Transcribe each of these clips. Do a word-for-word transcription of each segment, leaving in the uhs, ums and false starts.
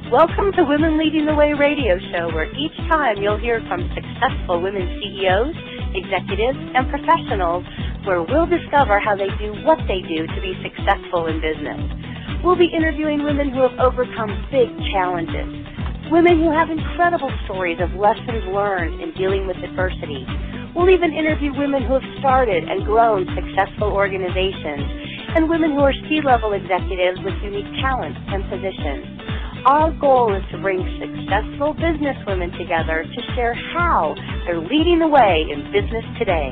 Welcome to Women Leading the Way radio show, where each time you'll hear from successful women C E Os, executives, and professionals, where we'll discover how they do what they do to be successful in business. We'll be interviewing women who have overcome big challenges, women who have incredible stories of lessons learned in dealing with adversity. We'll even interview women who have started and grown successful organizations, and women who are C-level executives with unique talents and positions. Our goal is to bring successful business women together to share how they're leading the way in business today.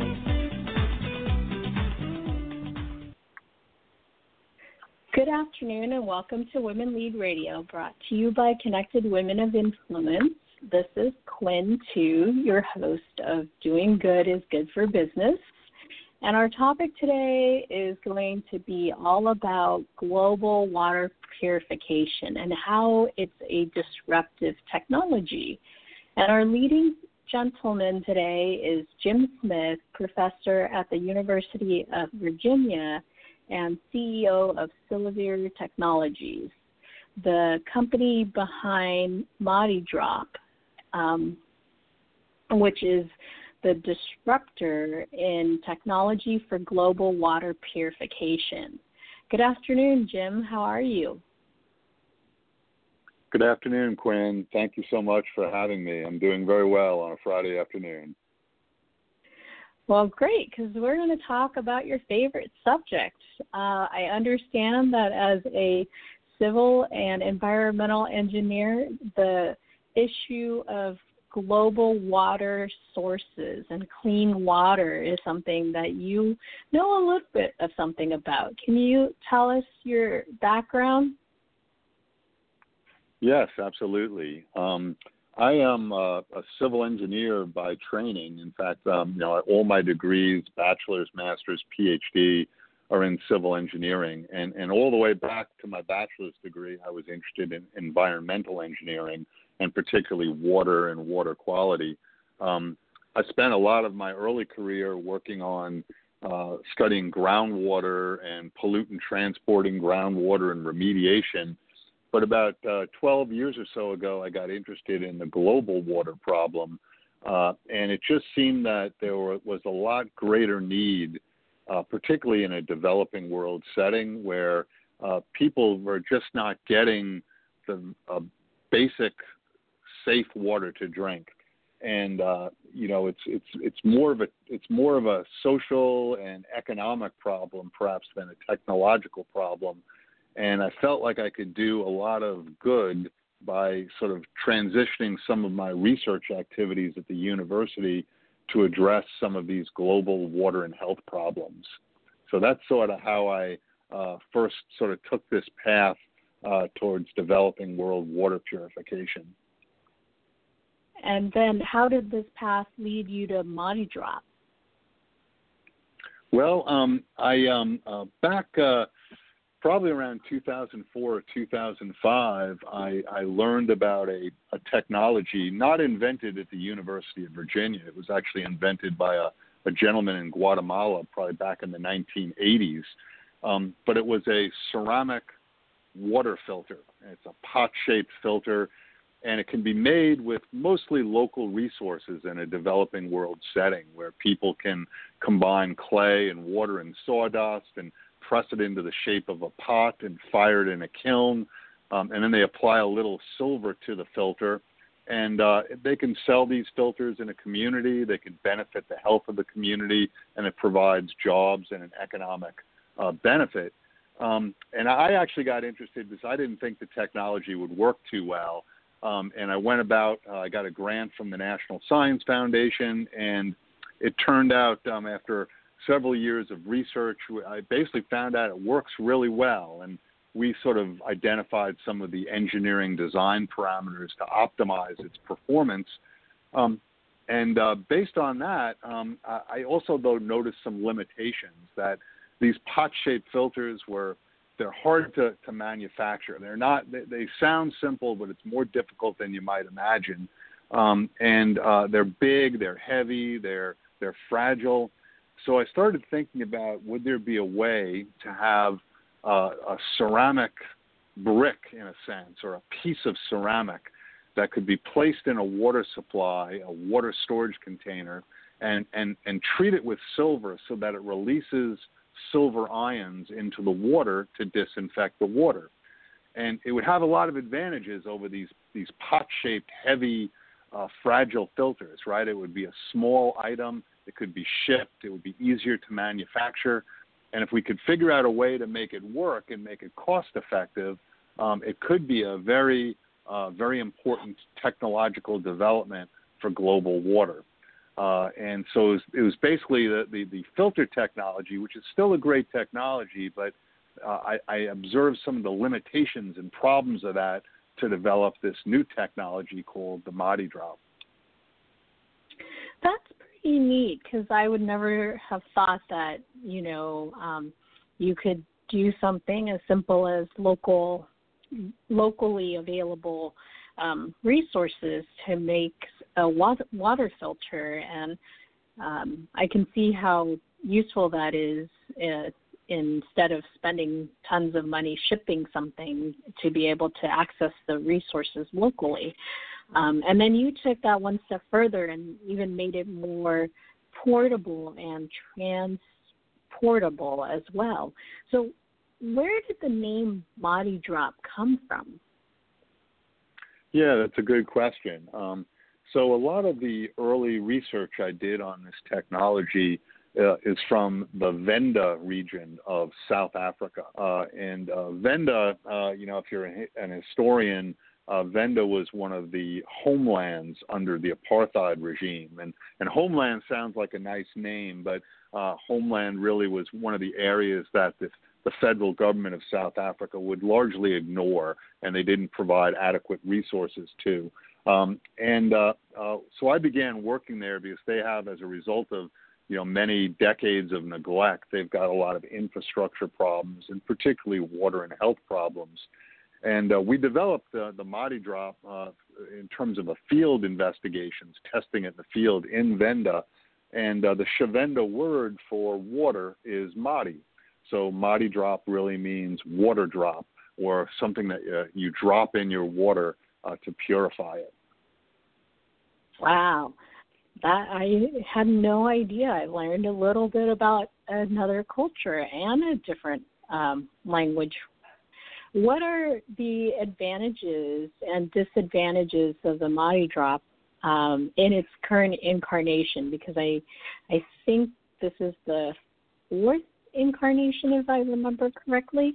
Good afternoon and welcome to Women Lead Radio, brought to you by Connected Women of Influence. This is Quinn Tu, your host of Doing Good is Good for Business. And our topic today is going to be all about global water purification and how it's a disruptive technology. And our leading gentleman today is Jim Smith, professor at the University of Virginia and C E O of Silver Technologies, the company behind ModiDrop, um, which is the disruptor in technology for global water purification. Good afternoon, Jim. How are you? Good afternoon, Quinn. Thank you so much for having me. I'm doing very well on a Friday afternoon. Well, great, because we're going to talk about your favorite subject. Uh, I understand that as a civil and environmental engineer, the issue of global water sources and clean water is something that you know a little bit of something about. Can you tell us your background? Yes, absolutely. Um, I am a, a civil engineer by training. In fact, um, you know, all my degrees, bachelor's, master's, P H D, are in civil engineering. And, and all the way back to my bachelor's degree, I was interested in environmental engineering, and particularly water and water quality. Um, I spent a lot of my early career working on uh, studying groundwater and pollutant transporting groundwater and remediation. But about uh, twelve years or so ago, I got interested in the global water problem. Uh, and it just seemed that there were, was a lot greater need, uh, particularly in a developing world setting where uh, people were just not getting the uh, basic safe water to drink. And uh, you know, it's it's it's more of a it's more of a social and economic problem perhaps than a technological problem. And I felt like I could do a lot of good by sort of transitioning some of my research activities at the university to address some of these global water and health problems. So that's sort of how I uh, first sort of took this path uh, towards developing world water purification. And then how did this path lead you to ModiDrop? Well, um, I um, uh, back uh, probably around two thousand four or two thousand five, I, I learned about a, a technology not invented at the University of Virginia. It was actually invented by a, a gentleman in Guatemala probably back in the nineteen eighties. Um, but it was a ceramic water filter. It's a pot-shaped filter, and it can be made with mostly local resources in a developing world setting where people can combine clay and water and sawdust and press it into the shape of a pot and fire it in a kiln. Um, and then they apply a little silver to the filter. And uh, they can sell these filters in a community. They can benefit the health of the community, and it provides jobs and an economic uh, benefit. Um, and I actually got interested because I didn't think the technology would work too well. Um, and I went about, uh, I got a grant from the National Science Foundation, and it turned out um, after several years of research, I basically found out it works really well. And we sort of identified some of the engineering design parameters to optimize its performance. Um, and uh, based on that, um, I also, though, noticed some limitations, that these pot-shaped filters were, they're hard to, to manufacture. They're not, they, they sound simple, but it's more difficult than you might imagine. Um, and uh, they're big, they're heavy, they're, they're fragile. So I started thinking about, would there be a way to have uh, a ceramic brick, in a sense, or a piece of ceramic that could be placed in a water supply, a water storage container, and, and, and treat it with silver so that it releases silver ions into the water to disinfect the water. And it would have a lot of advantages over these, these pot-shaped, heavy, uh, fragile filters, right? It would be a small item. It could be shipped. It would be easier to manufacture. And if we could figure out a way to make it work and make it cost-effective, um, it could be a very, uh, very important technological development for global water. Uh, and so it was, it was basically the, the, the filter technology, which is still a great technology, but uh, I, I observed some of the limitations and problems of that to develop this new technology called the Mahdi Drop. That's pretty neat, because I would never have thought that, you know, um, you could do something as simple as local, locally available um, resources to make a water, water filter, and um, I can see how useful that is uh, instead of spending tons of money shipping something to be able to access the resources locally. Um, and then you took that one step further and even made it more portable and transportable as well. So where did the name Mahdi Drop come from? Yeah, that's a good question. Um, so a lot of the early research I did on this technology uh, is from the Venda region of South Africa. Uh, and uh, Venda, uh, you know, if you're an historian, uh, Venda was one of the homelands under the apartheid regime. And, and homeland sounds like a nice name, but uh, homeland really was one of the areas that the, the federal government of South Africa would largely ignore, and they didn't provide adequate resources to. Um, and uh, uh, so I began working there because they have, as a result of you know many decades of neglect, they've got a lot of infrastructure problems, and particularly water and health problems. And uh, we developed uh, the Mahdi Drop uh, in terms of a field investigations, testing it in the field in Venda. And uh, the Shivenda word for water is Mahdi. So Mahdi Drop really means water drop, or something that uh, you drop in your water uh, to purify it. Wow. That I had no idea. I learned a little bit about another culture and a different um, language. What are the advantages and disadvantages of the Mahdi Drop um, in its current incarnation? Because I, I think this is the fourth incarnation, if I remember correctly.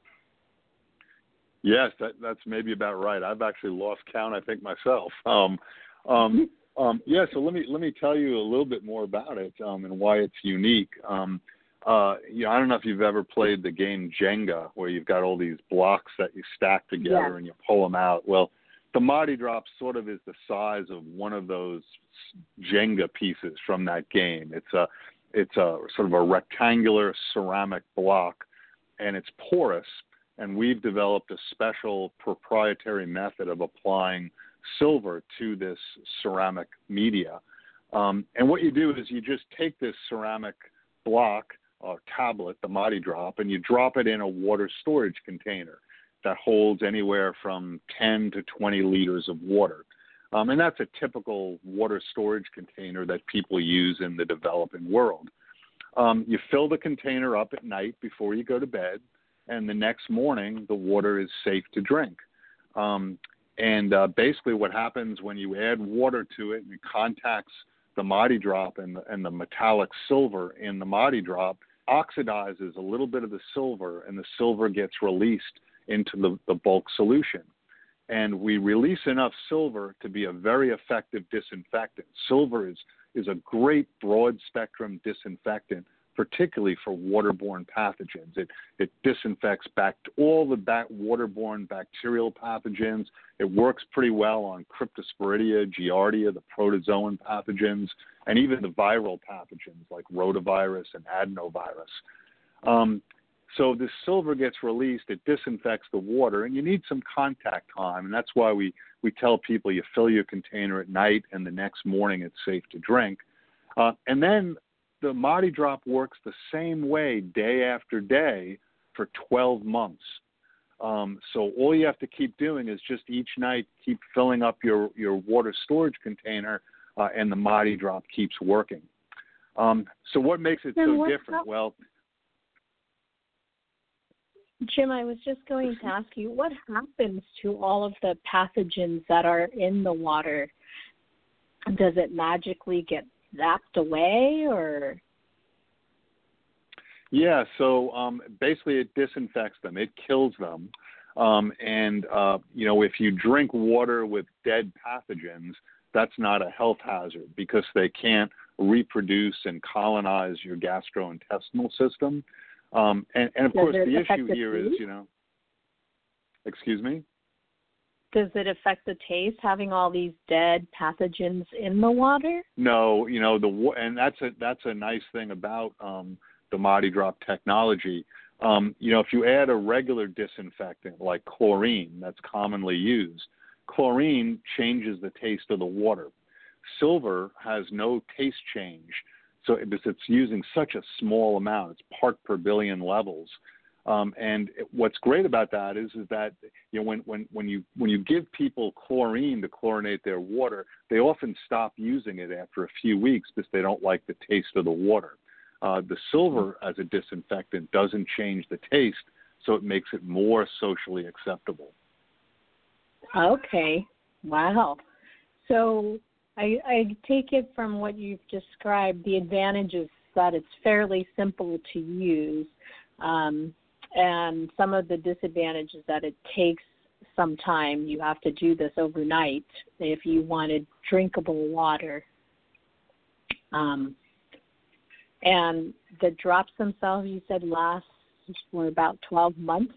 Yes, that, that's maybe about right. I've actually lost count, I think, myself. Um, um, um, yeah, so let me let me tell you a little bit more about it um, and why it's unique. Um, uh, you know, I don't know if you've ever played the game Jenga, where you've got all these blocks that you stack together yeah. and you pull them out. Well, the Mahdi Drop sort of is the size of one of those Jenga pieces from that game. It's a it's a sort of a rectangular ceramic block, and it's porous. And we've developed a special proprietary method of applying silver to this ceramic media. Um, and what you do is you just take this ceramic block or tablet, the Mahdi Drop, and you drop it in a water storage container that holds anywhere from ten to twenty liters of water. Um, and that's a typical water storage container that people use in the developing world. Um, you fill the container up at night before you go to bed, and the next morning the water is safe to drink. Um, and uh, basically what happens when you add water to it and it contacts the Mahdi Drop and the, and the metallic silver in the Mahdi Drop, oxidizes a little bit of the silver, and the silver gets released into the, the bulk solution. And we release enough silver to be a very effective disinfectant. Silver is, is a great broad spectrum disinfectant, particularly for waterborne pathogens. It, it disinfects back all the back waterborne bacterial pathogens. It works pretty well on Cryptosporidia, Giardia, the protozoan pathogens, and even the viral pathogens like rotavirus and adenovirus. Um, so this silver gets released, it disinfects the water, and you need some contact time, and that's why we, we tell people you fill your container at night and the next morning it's safe to drink. Uh, and then the Mahdi Drop works the same way day after day for twelve months. Um, so all you have to keep doing is just each night keep filling up your, your water storage container, uh, and the Madi Drop keeps working. Um, so what makes it so different? Up? Well, Jim, I was just going to ask you, what happens to all of the pathogens that are in the water? Does it magically get zapped away, or? Yeah, so um, basically it disinfects them. It kills them. Um, and, uh, you know, if you drink water with dead pathogens, that's not a health hazard because they can't reproduce and colonize your gastrointestinal system. Um, and, and, of Does course, the issue the here taste? is, you know, excuse me? Does it affect the taste, having all these dead pathogens in the water? No, you know, the and that's a, that's a nice thing about um, the Madi Drop technology. Um, you know, if you add a regular disinfectant like chlorine that's commonly used, chlorine changes the taste of the water. Silver has no taste change, so because it's using such a small amount, it's part per billion levels. Um, and it, what's great about that is, is that you know when, when, when you when you give people chlorine to chlorinate their water, they often stop using it after a few weeks because they don't like the taste of the water. Uh, the silver as a disinfectant doesn't change the taste, so it makes it more socially acceptable. Okay. Wow. So I, I take it from what you've described, the advantage is that it's fairly simple to use, um, and some of the disadvantages that it takes some time. You have to do this overnight if you wanted drinkable water. Um, and the drops themselves, you said, last for about twelve months?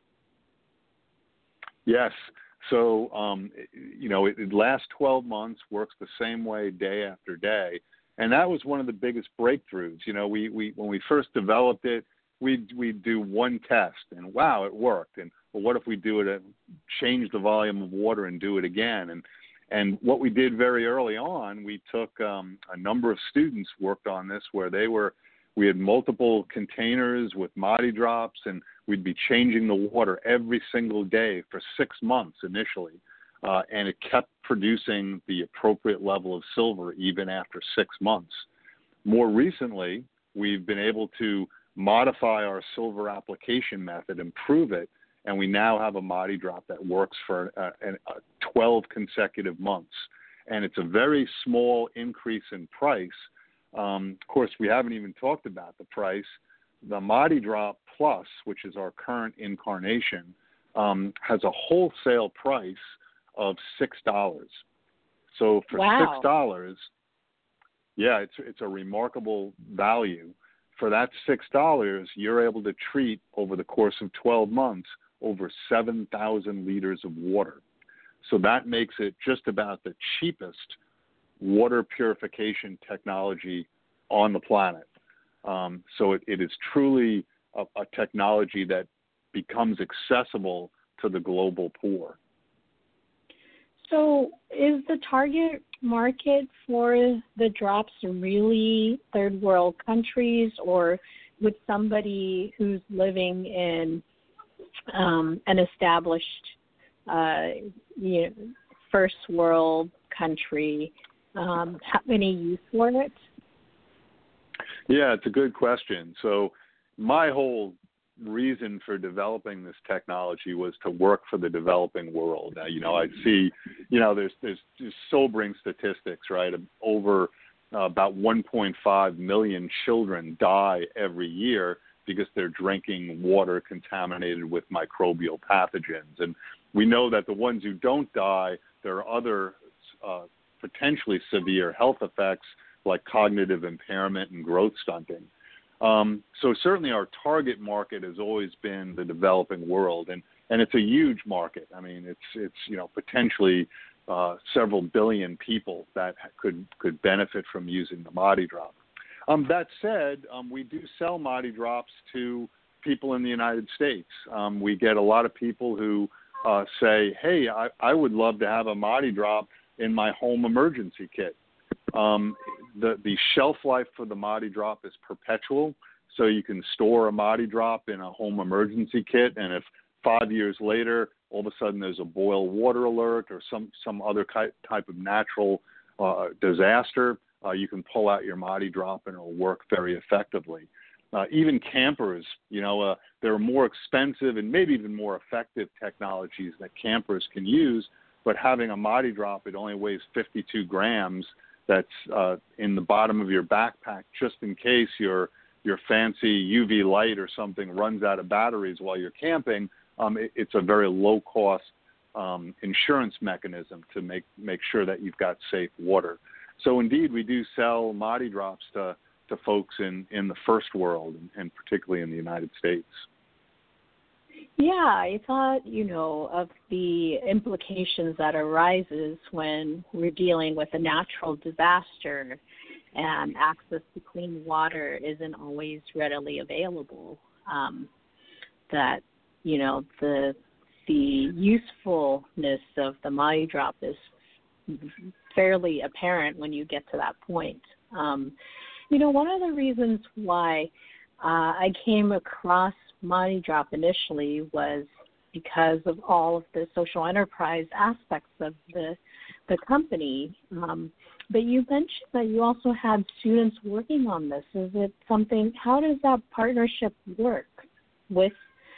Yes. So, um, you know, it, it lasts twelve months, works the same way day after day. And that was one of the biggest breakthroughs. You know, we, we when we first developed it, we'd, we'd do one test, and wow, it worked. And well, what if we do it, and change the volume of water and do it again? And and what we did very early on, we took um, a number of students worked on this where they were, we had multiple containers with Madi Drops, and we'd be changing the water every single day for six months initially. Uh, and it kept producing the appropriate level of silver even after six months. More recently, we've been able to modify our silver application method, improve it, and we now have a Madi Drop that works for uh, uh, twelve consecutive months. And it's a very small increase in price. Um, of course, we haven't even talked about the price. The Madi Drop Plus, which is our current incarnation, um, has a wholesale price of six dollars. So for wow. six dollars, yeah, it's it's a remarkable value. For that six dollars, you're able to treat over the course of twelve months over seven thousand liters of water. So that makes it just about the cheapest water purification technology on the planet. Um, so it, it is truly a, a technology that becomes accessible to the global poor. So is the target market for the drops really third world countries, or with somebody who's living in um, an established uh, you know, first world country um, have any use for it? Yeah, it's a good question. So my whole reason for developing this technology was to work for the developing world. Now, you know, I see, you know, there's there's just sobering statistics, right? Over uh, about one point five million children die every year because they're drinking water contaminated with microbial pathogens. And we know that the ones who don't die, there are other uh, potentially severe health effects like cognitive impairment and growth stunting. Um, so certainly our target market has always been the developing world, and, and it's a huge market. I mean, it's, it's you know, potentially uh, several billion people that could, could benefit from using the Madi Drop. Um, that said, um, we do sell Madi Drops to people in the United States. Um, we get a lot of people who uh, say, hey, I, I would love to have a Madi Drop in my home emergency kit. Um, the, the shelf life for the Madi Drop is perpetual, so you can store a Madi Drop in a home emergency kit, and if five years later, all of a sudden there's a boil water alert or some, some other type of natural uh, disaster, uh, you can pull out your Madi drop and it'll work very effectively. Uh, even campers, you know, uh, there are more expensive and maybe even more effective technologies that campers can use, but having a Madi drop, it only weighs fifty-two grams. That's uh, in the bottom of your backpack, just in case your your fancy U V light or something runs out of batteries while you're camping. Um, it, it's a very low cost um, insurance mechanism to make make sure that you've got safe water. So indeed, we do sell Madi drops to to folks in, in the first world, and, and particularly in the United States. Yeah, I thought, you know, of the implications that arises when we're dealing with a natural disaster and access to clean water isn't always readily available. Um, that, you know, the the usefulness of the Madi drop is fairly apparent when you get to that point. Um, You know, one of the reasons why uh, I came across Madi Drop initially was because of all of the social enterprise aspects of the the company. Um, but you mentioned that you also had students working on this. Is it something? How does that partnership work with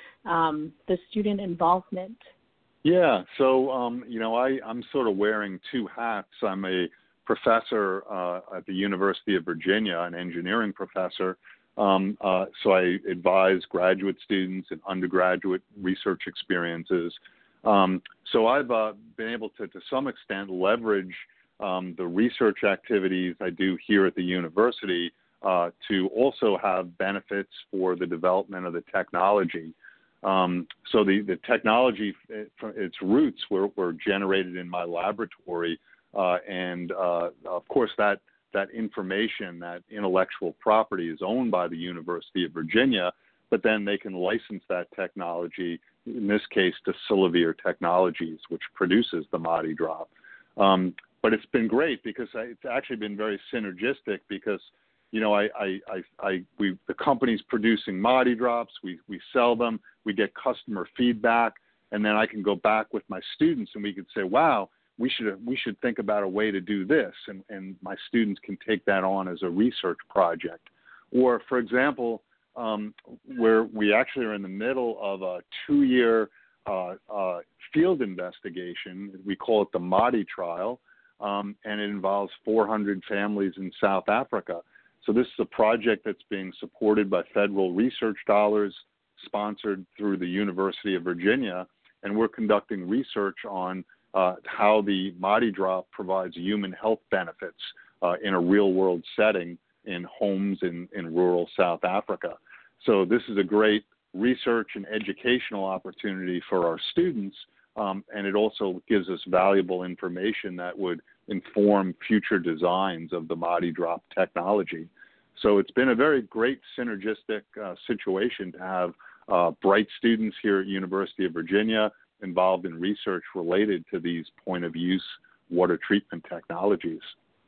um, the student involvement? Yeah, so um, you know, I, I'm sort of wearing two hats. I'm a professor uh, at the University of Virginia, an engineering professor. Um, uh, so I advise graduate students and undergraduate research experiences. Um, so I've uh, been able to, to some extent, leverage um, the research activities I do here at the university uh, to also have benefits for the development of the technology. Um, so the, the technology, its roots were, were generated in my laboratory. Uh, and, uh, of course, that, that information, that intellectual property is owned by the University of Virginia, but then they can license that technology, in this case, to Silivir Technologies, which produces the Madi drop. Um, but it's been great because I, it's actually been very synergistic because, you know, I, I, I, I we, the company's producing Madi drops, we, we sell them, we get customer feedback, and then I can go back with my students and we can say, wow, we should we should think about a way to do this, and, and my students can take that on as a research project. Or, for example, um, where we actually are in the middle of a two-year uh, uh, field investigation. We call it the Madi trial, um, and it involves four hundred families in South Africa. So this is a project that's being supported by federal research dollars, sponsored through the University of Virginia, and we're conducting research on Uh, how the Madi drop provides human health benefits uh, in a real-world setting in homes in, in rural South Africa. So this is a great research and educational opportunity for our students, um, and it also gives us valuable information that would inform future designs of the Madi drop technology. So it's been a very great synergistic uh, situation to have uh, bright students here at University of Virginia involved in research related to these point-of-use water treatment technologies.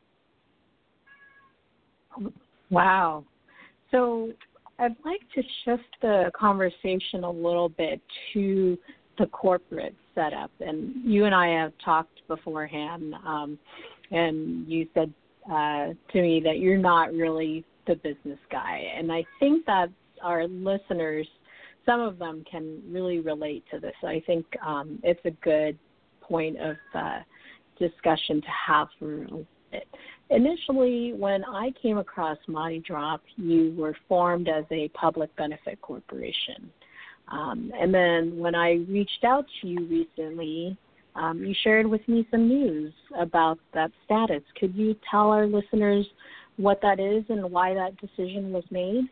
Wow. So I'd like to shift the conversation a little bit to the corporate setup. And you and I have talked beforehand, um, and you said uh, to me that you're not really the business guy. And I think that our listeners, some of them can really relate to this. I think um, it's a good point of uh, discussion to have for it. Initially, when I came across Madi Drop, you were formed as a public benefit corporation. Um, and then when I reached out to you recently, um, you shared with me some news about that status. Could you tell our listeners what that is and why that decision was made?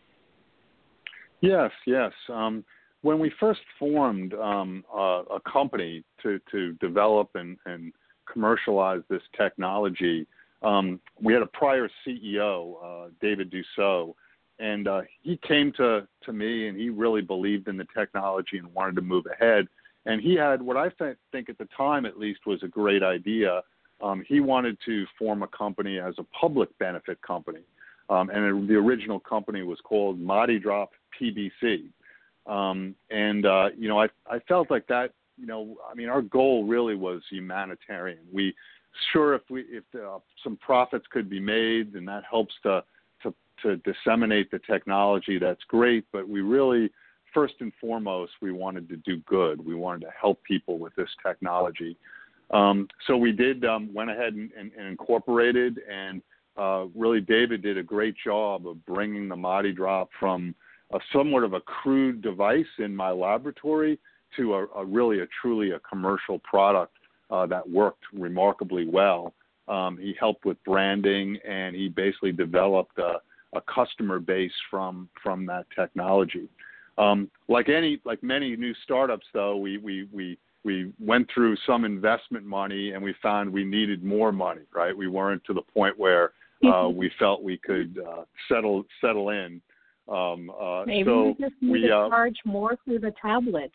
Yes, yes. Um, when we first formed um, a, a company to, to develop and, and commercialize this technology, um, we had a prior C E O, uh, David Dussault, and uh, he came to, to me and he really believed in the technology and wanted to move ahead. And he had what I th- think at the time at least was a great idea. Um, he wanted to form a company as a public benefit company. Um, and it, the original company was called Madi Drop P B C. Um, and, uh, you know, I, I felt like that, you know, I mean, our goal really was humanitarian. We, sure, if we, if uh, some profits could be made and that helps to, to, to disseminate the technology, that's great. But we really, first and foremost, we wanted to do good. We wanted to help people with this technology. Um, so we did, um, went ahead and, and, and incorporated, and uh, really David did a great job of bringing the ModiDrop from a somewhat of a crude device in my laboratory to a, a really a truly a commercial product uh, that worked remarkably well. Um, he helped with branding, and he basically developed a, a customer base from from that technology. Um, like any like many new startups, though, we we we we went through some investment money, and we found we needed more money. Right, we weren't to the point where uh, we felt we could uh, settle settle in. Um, uh, Maybe so we just need we, to uh, charge more for the tablets.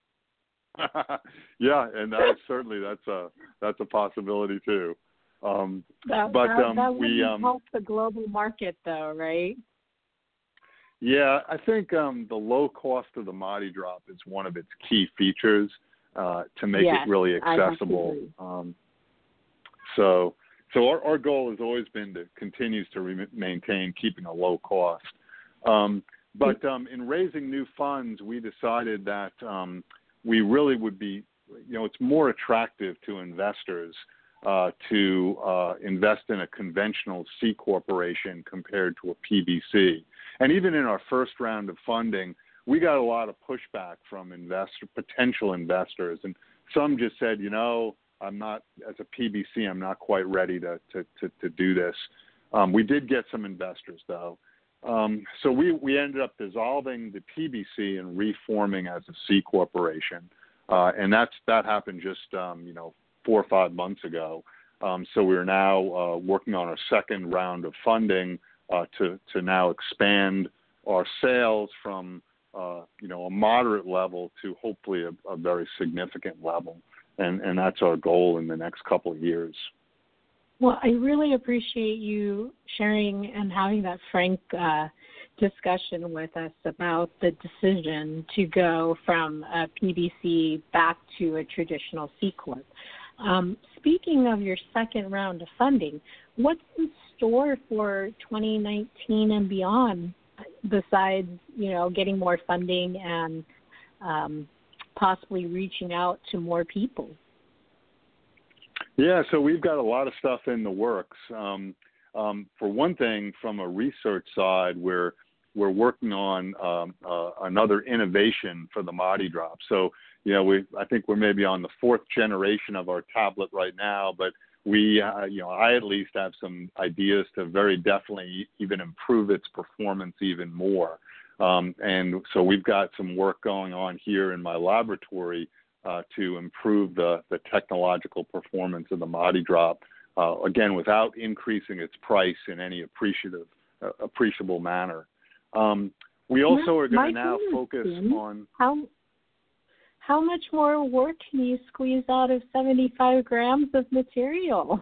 Yeah, and that is certainly that's a that's a possibility too. Um, That, but that, um, that we wouldn't um, help the global market, though, right? yeah, I think um, the low cost of the ModiDrop is one of its key features uh, to make Yes, it really I have to accessible. agree. Um, so so our, our goal has always been to continues to re- maintain keeping a low cost. Um, but um, in raising new funds, we decided that um, we really would be, you know, it's more attractive to investors uh, to uh, invest in a conventional C corporation compared to a P B C. And even in our first round of funding, we got a lot of pushback from investor, potential investors, and some just said, you know, I'm not, as a P B C, I'm not quite ready to to to, to do this. Um, we did get some investors, though. Um, so we, we ended up dissolving the P B C and reforming as a C corporation, uh, and that's that happened just um, you know four or five months ago. Um, so we're now uh, working on our second round of funding uh, to to now expand our sales from uh, you know a moderate level to hopefully a, a very significant level, and and that's our goal in the next couple of years. Well, I really appreciate you sharing and having that frank uh, discussion with us about the decision to go from a P B C back to a traditional C Corp. Um, speaking of your second round of funding, what's in store for twenty nineteen and beyond, besides, you know, getting more funding and um, possibly reaching out to more people? Yeah, so we've got a lot of stuff in the works. Um, um, for one thing, from a research side, we're we're working on um, uh, another innovation for the ModiDrop. So, you know, we I think we're maybe on the fourth generation of our tablet right now, but we, uh, you know, I at least have some ideas to very definitely even improve its performance even more. Um, and so we've got some work going on here in my laboratory Uh, to improve the, the technological performance of the ModiDrop, uh, again, without increasing its price in any appreciative, uh, appreciable manner. Um, we also My, are going to now goodness, focus Tim, on... How, how much more work can you squeeze out of seventy-five grams of material?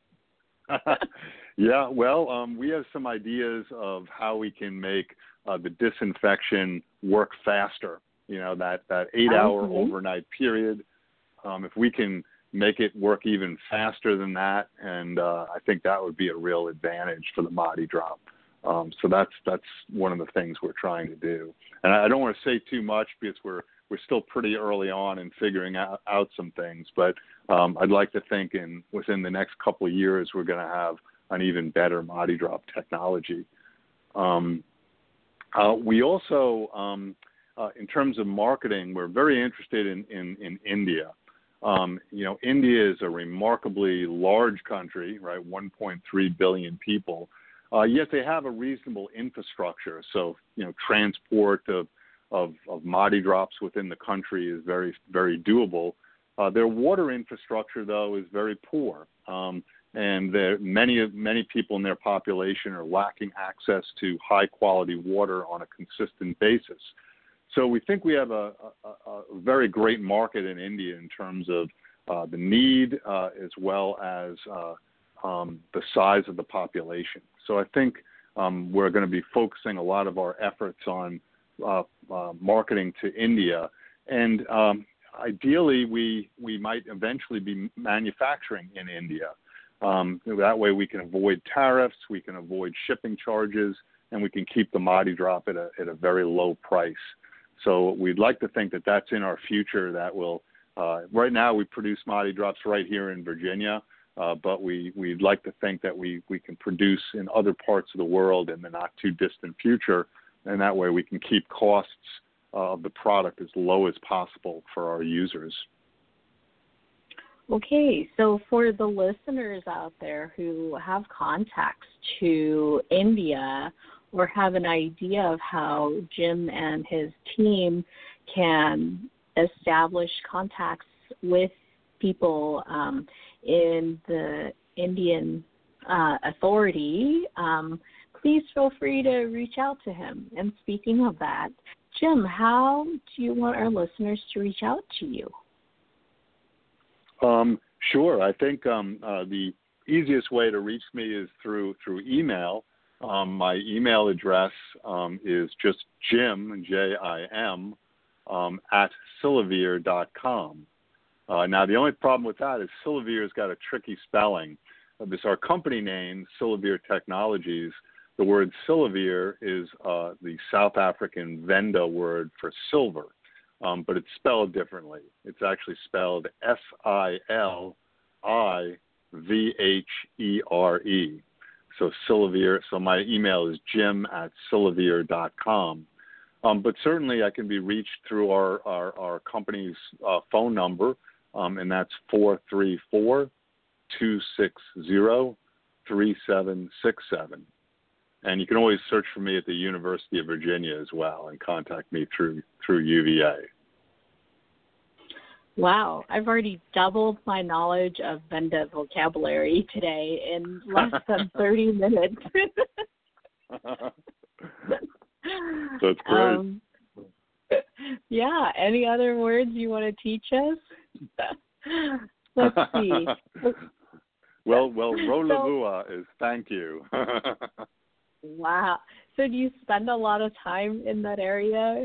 Yeah, well, um, we have some ideas of how we can make uh, the disinfection work faster. You know, that, that eight-hour Okay. overnight period. Um, if we can make it work even faster than that, and uh, I think that would be a real advantage for the ModiDrop. Um, so that's that's one of the things we're trying to do. And I don't want to say too much because we're we're still pretty early on in figuring out, out some things. But um, I'd like to think in within the next couple of years we're going to have an even better ModiDrop technology. Um, uh, we also um, Uh, in terms of marketing, we're very interested in, in, in India. Um, you know, India is a remarkably large country, right, one point three billion people, uh, yet they have a reasonable infrastructure. So, you know, transport of, of, of ModiDrops within the country is very, very doable. Uh, their water infrastructure, though, is very poor. Um, and there, many, many people in their population are lacking access to high-quality water on a consistent basis. So we think we have a, a, a very great market in India in terms of uh, the need uh, as well as uh, um, the size of the population. So I think um, we're going to be focusing a lot of our efforts on uh, uh, marketing to India. And um, ideally, we, we might eventually be manufacturing in India. Um, that way we can avoid tariffs, we can avoid shipping charges, and we can keep the Mahdi drop at a, at a very low price. So we'd like to think that that's in our future. That will, uh, right now we produce Mahdi drops right here in Virginia, uh, but we, we'd like to think that we, we can produce in other parts of the world in the not too distant future, and that way we can keep costs uh, of the product as low as possible for our users. Okay, so for the listeners out there who have contacts to India or have an idea of how Jim and his team can establish contacts with people um, in the Indian uh, authority, um, please feel free to reach out to him. And speaking of that, Jim, how do you want our listeners to reach out to you? Um, sure. I think um, uh, the easiest way to reach me is through through email. Um, my email address um, is just Jim, J I M, um, at Silivir dot com. Uh, now, the only problem with that is Silivir's got a tricky spelling. Uh, this our company name, Silivir Technologies. The word Silivir is uh, the South African Venda word for silver. Um, but it's spelled differently. It's actually spelled S I L I V H E R E. So Silivir, so my email is jim at silivir dot com. Um, but certainly I can be reached through our, our, our company's uh, phone number, um, and that's four three four, two six zero, three seven six seven. And you can always search for me at the University of Virginia as well and contact me through through U V A. Wow, I've already doubled my knowledge of Venda vocabulary today in less than thirty minutes. That's great. Um, yeah, any other words you want to teach us? Let's see. well, well, Rolavua so, is thank you. Wow. So do you spend a lot of time in that area?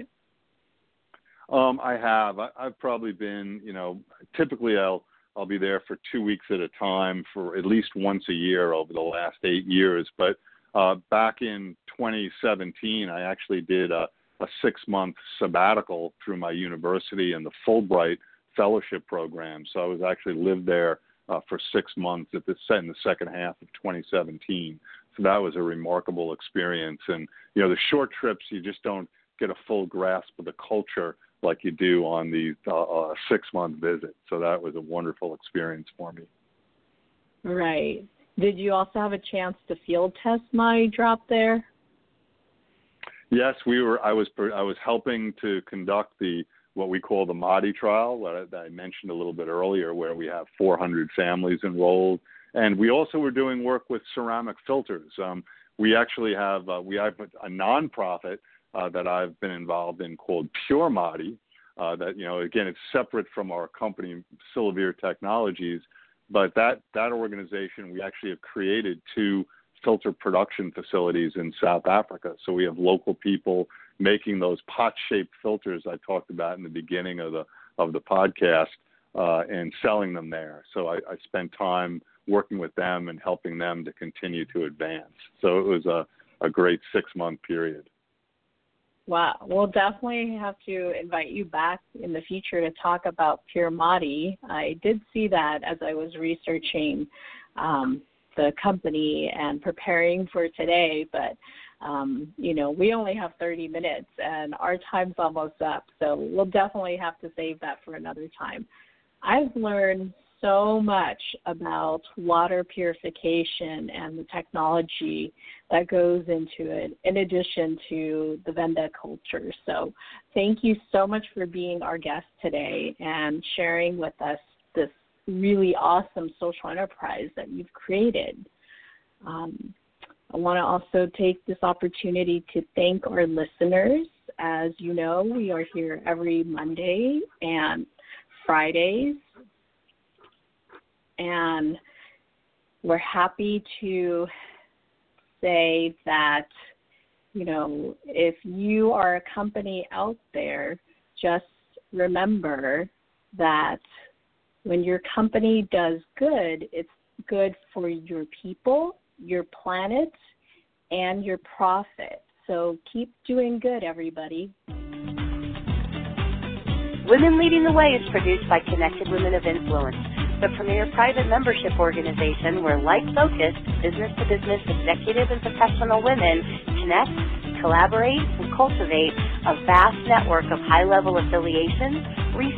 Um, I have. I, I've probably been, you know, typically I'll I'll be there for two weeks at a time for at least once a year over the last eight years. But uh, back in twenty seventeen, I actually did a, a six-month sabbatical through my university and the Fulbright Fellowship Program. So I was actually lived there uh, for six months at the in the second half of twenty seventeen. So that was a remarkable experience. And, you know, the short trips, you just don't get a full grasp of the culture like you do on the uh, uh, six-month visit. So that was a wonderful experience for me. Right. Did you also have a chance to field test my drop there? Yes, we were. I was. I was helping to conduct the what we call the Mahdi trial that I mentioned a little bit earlier, where we have four hundred families enrolled, and we also were doing work with ceramic filters. Um, we actually have. Uh, we have a nonprofit Uh, that I've been involved in called Pure Mahdi. Uh, that, you know, again, it's separate from our company, Silivir Technologies, but that, that organization, we actually have created two filter production facilities in South Africa. So we have local people making those pot-shaped filters I talked about in the beginning of the, of the podcast uh, and selling them there. So I, I spent time working with them and helping them to continue to advance. So it was a, a great six-month period. Wow. We'll definitely have to invite you back in the future to talk about Pure Mahdi. I did see that as I was researching um, the company and preparing for today, but, um, you know, we only have thirty minutes and our time's almost up, so we'll definitely have to save that for another time. I've learned so much about water purification and the technology that goes into it, in addition to the Venda culture. So thank you so much for being our guest today and sharing with us this really awesome social enterprise that you've created. Um, I want to also take this opportunity to thank our listeners. As you know, we are here every Monday and Fridays, and we're happy to say that you know, if you are a company out there, just remember that when your company does good, it's good for your people, your planet, and your profit. So keep doing good, everybody. Women Leading the Way is produced by Connected Women of Influence, the premier private membership organization where like-focused, business-to-business executive and professional women connect, collaborate, and cultivate a vast network of high-level affiliations, resources,